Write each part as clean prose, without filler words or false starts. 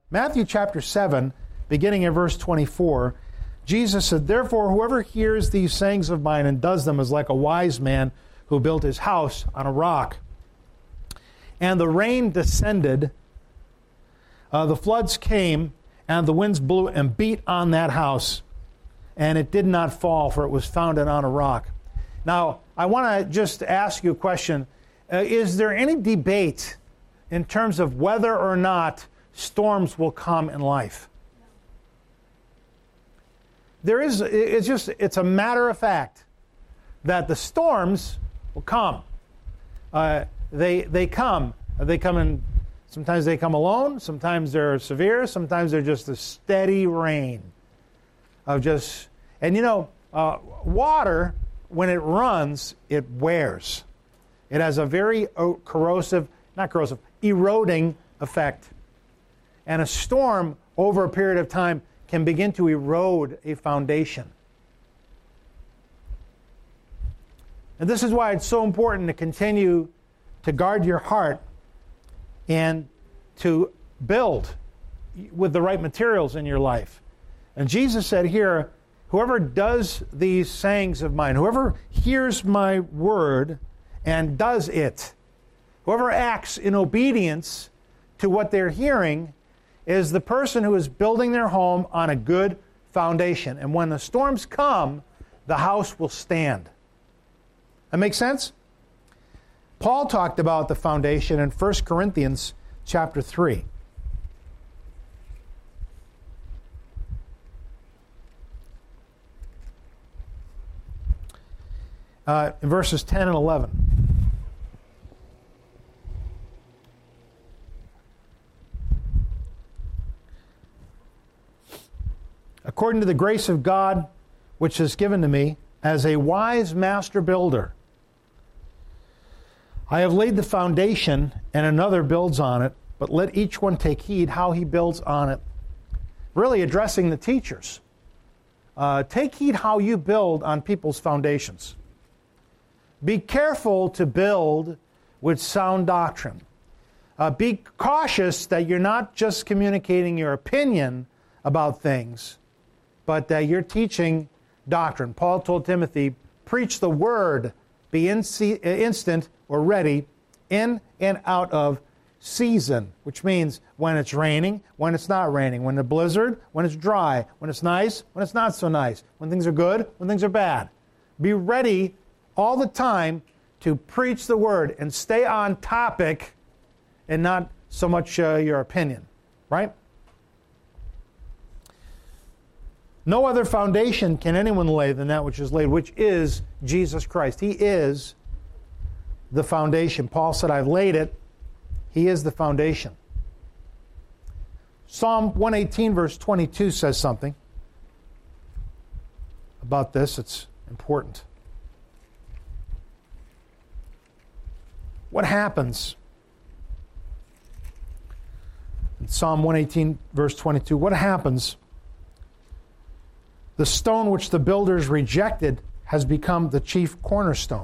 Matthew chapter 7, beginning in verse 24, Jesus said, "Therefore, whoever hears these sayings of mine and does them is like a wise man who built his house on a rock. And the rain descended, the floods came, and the winds blew and beat on that house, and it did not fall, for it was founded on a rock." Now, I want to just ask you a question. Is there any debate in terms of whether or not storms will come in life? There is. It's a matter of fact that the storms will come. They come. They come in. Sometimes they come alone. Sometimes they're severe. Sometimes they're just a steady rain of just. And water, when it runs, it wears. It has a very eroding effect. And a storm over a period of time can begin to erode a foundation. And this is why it's so important to continue to guard your heart and to build with the right materials in your life. And Jesus said here, whoever does these sayings of mine, whoever hears my word and does it, whoever acts in obedience to what they're hearing, is the person who is building their home on a good foundation. And when the storms come, the house will stand. That makes sense? Paul talked about the foundation in 1 Corinthians chapter 3. In verses 10 and 11. According to the grace of God, which is given to me, as a wise master builder, I have laid the foundation, and another builds on it, but let each one take heed how he builds on it. Really addressing the teachers. Take heed how you build on people's foundations. Be careful to build with sound doctrine. Be cautious that you're not just communicating your opinion about things, but that you're teaching doctrine. Paul told Timothy, preach the word, be instant or ready, in and out of season, which means when it's raining, when it's not raining, when it's blizzard, when it's dry, when it's nice, when it's not so nice, when things are good, when things are bad. Be ready all the time to preach the word and stay on topic and not so much your opinion, right? No other foundation can anyone lay than that which is laid, which is Jesus Christ. He is the foundation. Paul said, I've laid it. He is the foundation. Psalm 118 verse 22 says something about this. It's important. What happens in Psalm 118 verse 22? What happens? The stone which the builders rejected has become the chief cornerstone.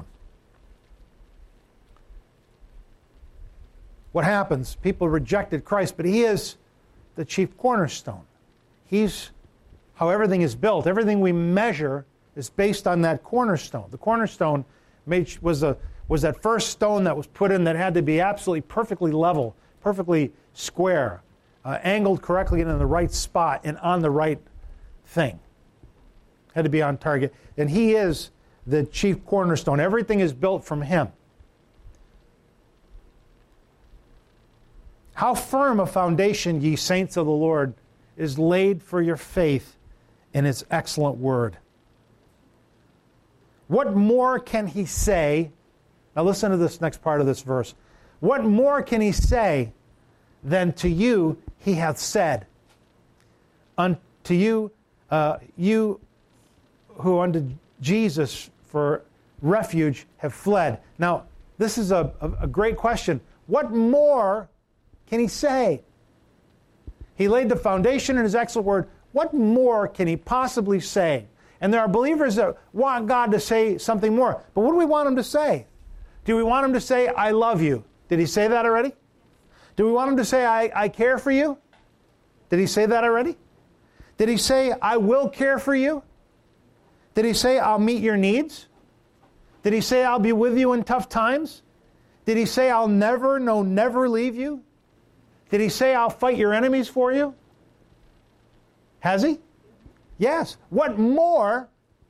What happens? People rejected Christ, but He is the chief cornerstone. He's how everything is built. Everything we measure is based on that cornerstone. The cornerstone was that first stone that was put in that had to be absolutely perfectly level, perfectly square, angled correctly and in the right spot and on the right thing. Had to be on target. And He is the chief cornerstone. Everything is built from Him. How firm a foundation, ye saints of the Lord, is laid for your faith in His excellent word. What more can He say? Now listen to this next part of this verse. What more can He say than to you He hath said? Unto you, you who unto Jesus for refuge have fled. Now, this is a great question. What more can He say? He laid the foundation in His excellent word. What more can He possibly say? And there are believers that want God to say something more. But what do we want Him to say? Do we want Him to say, I love you? Did He say that already? Do we want Him to say, I care for you? Did he say that already? Did he say, I will care for you? Did he say, I'll meet your needs? Did he say, I'll be with you in tough times? Did he say, I'll never, no, never leave you? Did he say, I'll fight your enemies for you? Has he? Yes. What more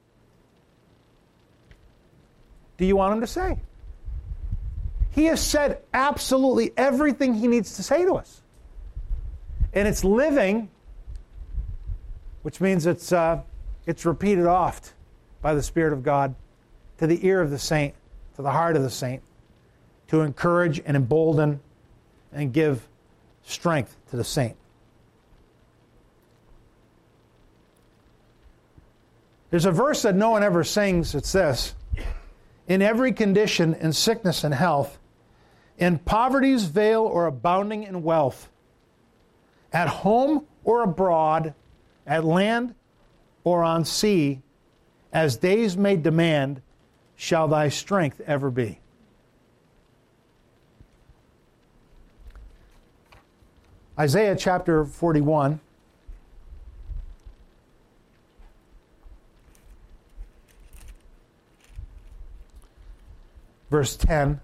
do you want him to say? He has said absolutely everything he needs to say to us. And it's living, which means it's repeated oft by the Spirit of God to the ear of the saint, to the heart of the saint, to encourage and embolden and give strength to the saint. There's a verse that no one ever sings. It's this: in every condition, in sickness and health, in poverty's veil or abounding in wealth, at home or abroad, at land or on sea, as days may demand, shall thy strength ever be. Isaiah chapter 41. Verse 10.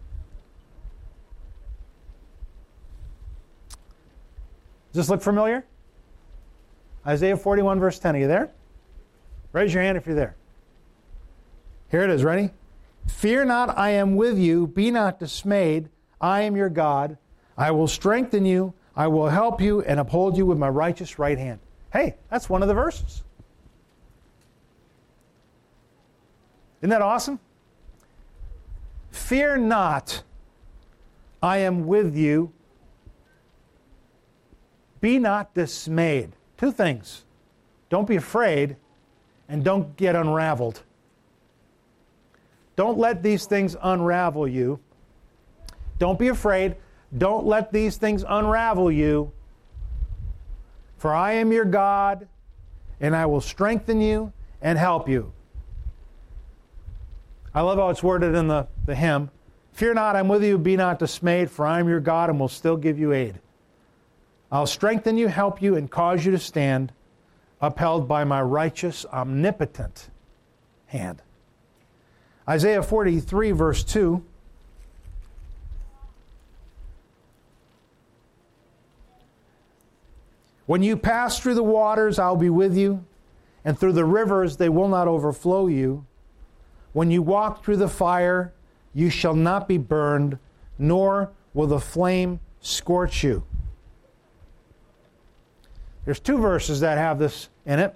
Does this look familiar? Isaiah 41, verse 10. Are you there? Raise your hand if you're there. Here it is. Ready? Fear not, I am with you. Be not dismayed. I am your God. I will strengthen you. I will help you and uphold you with my righteous right hand. Hey, that's one of the verses. Isn't that awesome? Fear not, I am with you. Be not dismayed. Two things. Don't be afraid and don't get unraveled. Don't let these things unravel you. Don't be afraid. Don't let these things unravel you. For I am your God, and I will strengthen you and help you. I love how it's worded in the hymn. Fear not, I'm with you. Be not dismayed, for I am your God and will still give you aid. I'll strengthen you, help you, and cause you to stand, upheld by my righteous, omnipotent hand. Isaiah 43, verse 2. When you pass through the waters, I'll be with you, and through the rivers, they will not overflow you. When you walk through the fire, you shall not be burned, nor will the flame scorch you. There's two verses that have this in it.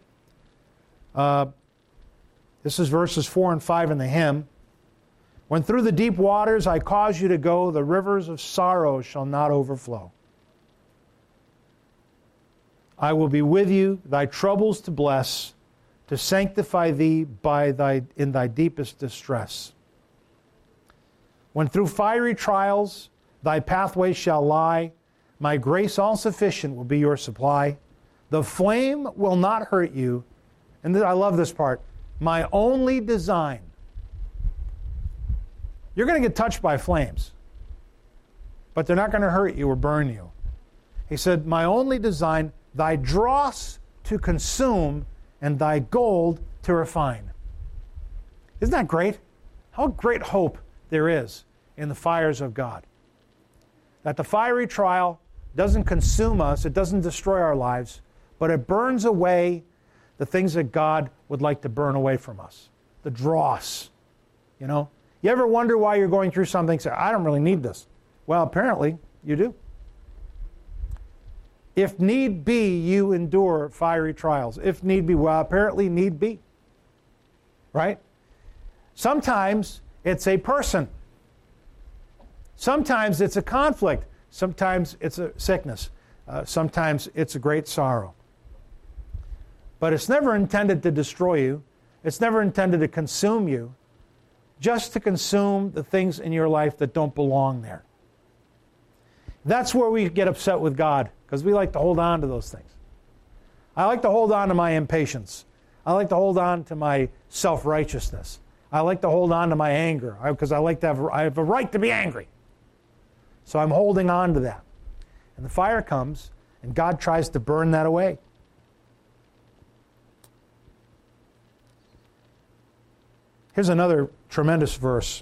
This is verses 4 and 5 in the hymn. When through the deep waters I cause you to go, the rivers of sorrow shall not overflow. I will be with you, thy troubles to bless, to sanctify thee in thy deepest distress. When through fiery trials thy pathway shall lie, my grace all sufficient will be your supply. The flame will not hurt you. And I love this part. My only design. You're going to get touched by flames, but they're not going to hurt you or burn you. He said, my only design, thy dross to consume and thy gold to refine. Isn't that great? How great hope there is in the fires of God. That the fiery trial doesn't consume us, it doesn't destroy our lives, but it burns away the things that God would like to burn away from us. The dross. You know? You ever wonder why you're going through something? Say, I don't really need this. Well, apparently you do. If need be, you endure fiery trials. If need be, well, apparently need be. Right? Sometimes it's a person. Sometimes it's a conflict. Sometimes it's a sickness. Sometimes it's a great sorrow. But it's never intended to destroy you. It's never intended to consume you. Just to consume the things in your life that don't belong there. That's where we get upset with God, because we like to hold on to those things. I like to hold on to my impatience. I like to hold on to my self-righteousness. I like to hold on to my anger, because I have a right to be angry. So I'm holding on to that. And the fire comes, And God tries to burn that away. Here's another tremendous verse.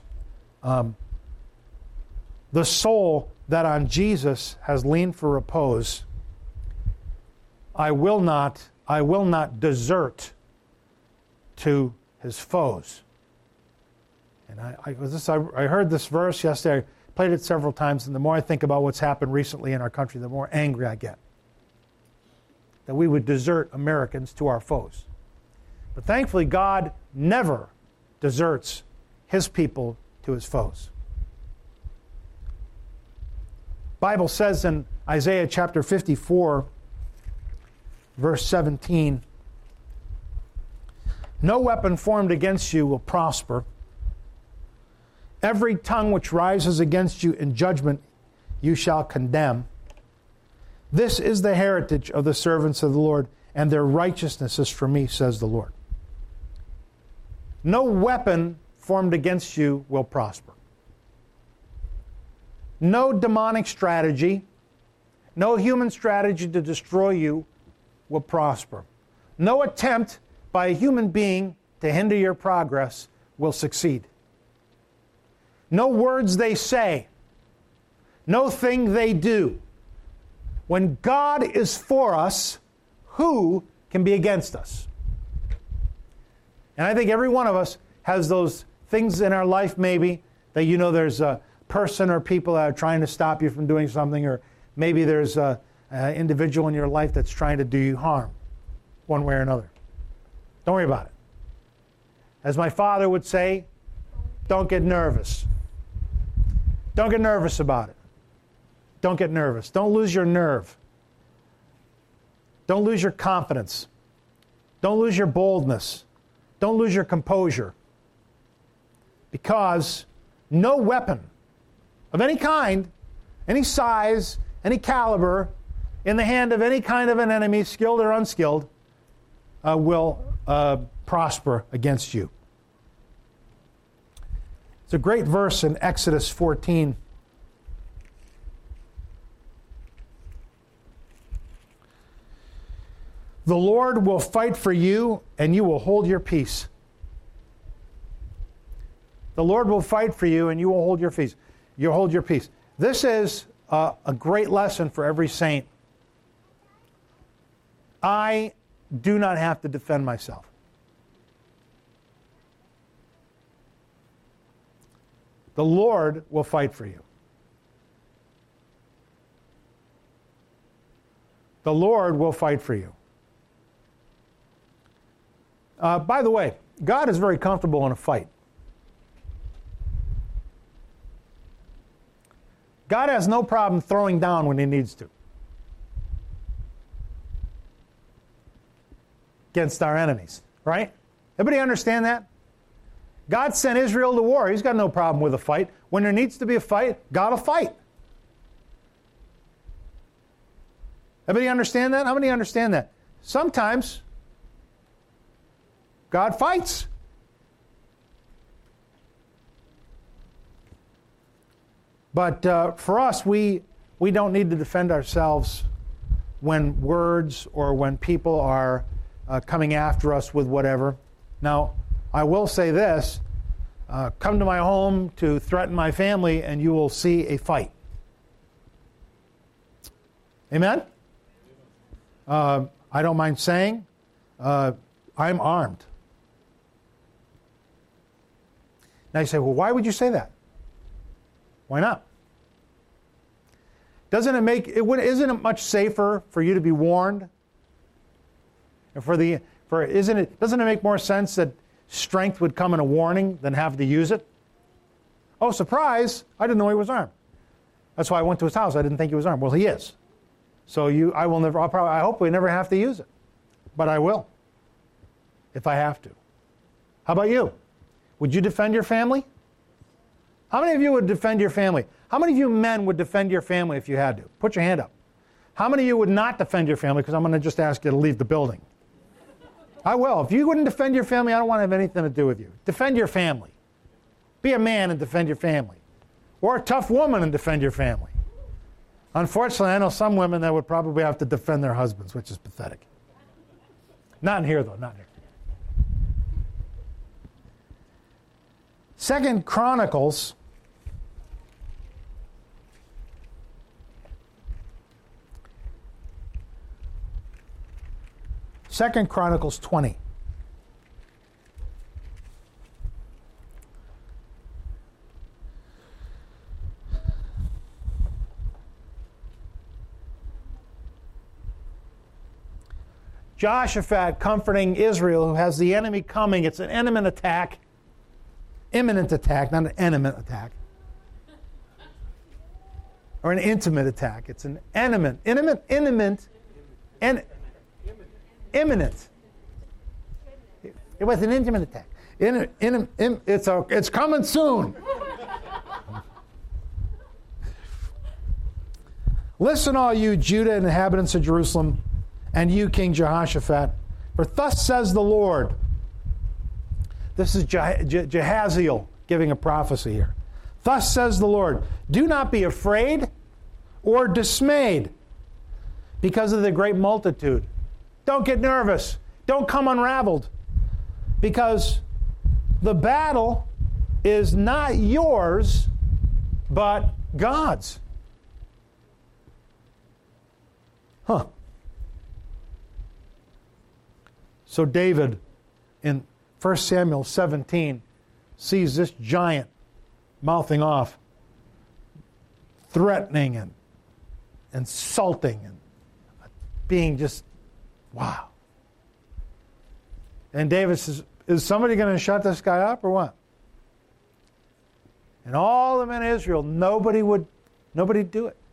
The soul that on Jesus has leaned for repose, I will not desert to his foes. And I heard this verse yesterday. I played it several times, and the more I think about what's happened recently in our country, the more angry I get. That we would desert Americans to our foes. But thankfully, God never deserts his people to his foes. The Bible says in Isaiah chapter 54, verse 17, no weapon formed against you will prosper. Every tongue which rises against you in judgment you shall condemn. This is the heritage of the servants of the Lord, and their righteousness is from me, says the Lord. No weapon formed against you will prosper. No demonic strategy, no human strategy to destroy you will prosper. No attempt by a human being to hinder your progress will succeed. No words they say, no thing they do. When God is for us, who can be against us? And I think every one of us has those things in our life maybe that you know there's a person or people that are trying to stop you from doing something, or maybe there's an individual in your life that's trying to do you harm one way or another. Don't worry about it. As my father would say, don't get nervous. Don't get nervous about it. Don't get nervous. Don't lose your nerve. Don't lose your confidence. Don't lose your boldness. Don't lose your composure. Because no weapon of any kind, any size, any caliber, in the hand of any kind of an enemy, skilled or unskilled, will prosper against you. It's a great verse in Exodus 14. The Lord will fight for you, and you will hold your peace. The Lord will fight for you, and you will hold your peace. You'll hold your peace. This is a great lesson for every saint. I do not have to defend myself. The Lord will fight for you. The Lord will fight for you. By the way, God is very comfortable in a fight. God has no problem throwing down when he needs to against our enemies, right? Everybody understand that? God sent Israel to war. He's got no problem with a fight. When there needs to be a fight, God will fight. Everybody understand that? How many understand that? Sometimes God fights. But for us, we don't need to defend ourselves when words or when people are coming after us with whatever. Now, I will say this, come to my home to threaten my family and you will see a fight. Amen? I don't mind saying, I'm armed. Now you say, well, why would you say that? Why not? Isn't it much safer for you to be warned? And doesn't it make more sense that strength would come in a warning than have to use it? Oh, surprise! I didn't know he was armed. That's why I went to his house. I didn't think he was armed. Well, he is. So I hope we never have to use it, but I will, if I have to. How about you? Would you defend your family? How many of you would defend your family? How many of you men would defend your family if you had to? Put your hand up. How many of you would not defend your family? Because I'm going to just ask you to leave the building. I will. If you wouldn't defend your family, I don't want to have anything to do with you. Defend your family. Be a man and defend your family. Or a tough woman and defend your family. Unfortunately, I know some women that would probably have to defend their husbands, which is pathetic. Not in here, though, not in here. 2 Chronicles Second Chronicles 20. Jehoshaphat comforting Israel, who has the enemy coming. It's an imminent attack. Imminent attack, not an enemy attack. Or an intimate attack. It's an imminent. It was an intimate attack. It's coming soon. Listen, all you Judah and inhabitants of Jerusalem, and you, King Jehoshaphat, for thus says the Lord. This is Jehaziel giving a prophecy here. Thus says the Lord, do not be afraid or dismayed because of the great multitude. Don't get nervous. Don't come unraveled. Because the battle is not yours, but God's. So David, in 1 Samuel 17, sees this giant mouthing off, threatening and insulting and being just, wow. And David says, is somebody going to shut this guy up or what? And all the men of Israel, nobody'd do it.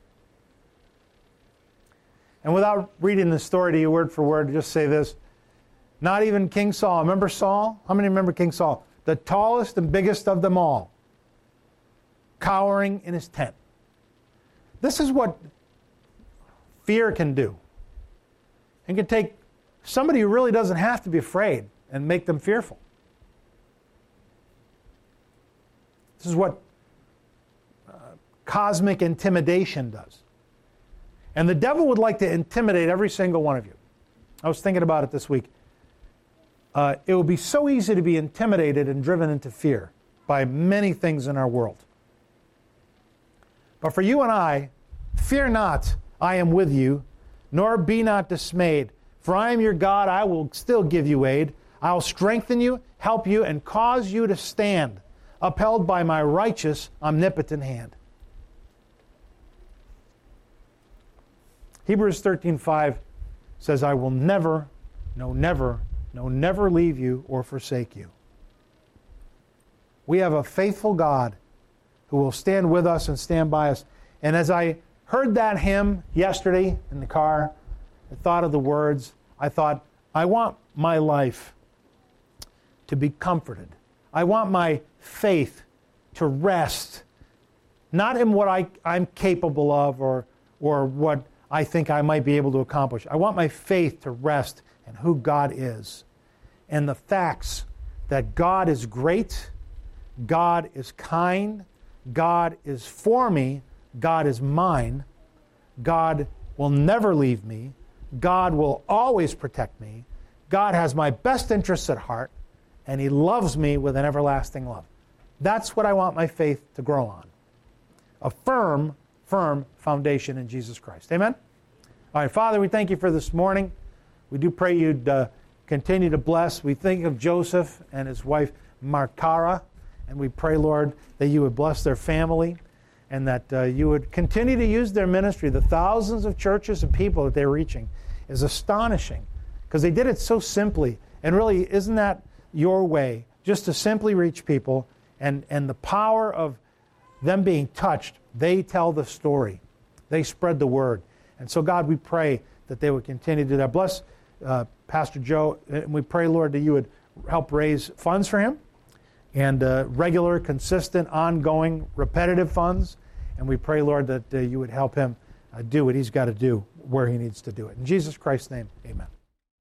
And without reading the story to you word for word, just say this. Not even King Saul. Remember Saul? How many remember King Saul? The tallest and biggest of them all. Cowering in his tent. This is what fear can do. It can take somebody who really doesn't have to be afraid and make them fearful. This is what cosmic intimidation does. And the devil would like to intimidate every single one of you. I was thinking about it this week. It would be so easy to be intimidated and driven into fear by many things in our world. But for you and I, fear not, I am with you, nor be not dismayed. For I am your God, I will still give you aid. I will strengthen you, help you, and cause you to stand, upheld by my righteous, omnipotent hand. Hebrews 13:5 says, I will never leave you or forsake you. We have a faithful God who will stand with us and stand by us. And as I heard that hymn yesterday in the car, I thought of the words. I thought, I want my life to be comforted. I want my faith to rest, not in what I'm capable of or what I think I might be able to accomplish. I want my faith to rest in who God is and the facts that God is great, God is kind, God is for me, God is mine, God will never leave me, God will always protect me, God has my best interests at heart, and He loves me with an everlasting love. That's what I want my faith to grow on. A firm foundation in Jesus Christ. Amen? All right, Father, we thank you for this morning. We do pray you'd continue to bless. We think of Joseph and his wife, Markara, and we pray, Lord, that you would bless their family and that you would continue to use their ministry. The thousands of churches and people that they're reaching is astonishing because they did it so simply. And really, isn't that your way, just to simply reach people and the power of them being touched, they tell the story. They spread the word. And so, God, we pray that they would continue to do that. Bless Pastor Joe, and we pray, Lord, that you would help raise funds for him and regular, consistent, ongoing, repetitive funds. And we pray, Lord, that you would help him do what he's got to do where he needs to do it. In Jesus Christ's name, amen.